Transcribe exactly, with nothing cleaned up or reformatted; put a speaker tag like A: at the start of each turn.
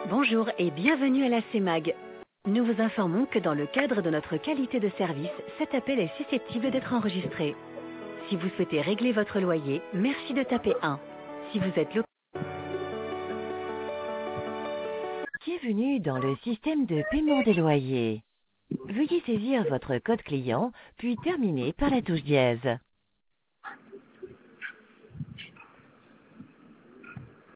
A: Bonjour et bienvenue à la C E M A G. Nous vous informons que dans le cadre de notre qualité de service, cet appel est susceptible d'être enregistré. Si vous souhaitez régler votre loyer, merci de taper un. Si vous êtes lo- Bienvenue dans le système de paiement des loyers. Veuillez saisir votre code client, puis terminer par la touche dièse.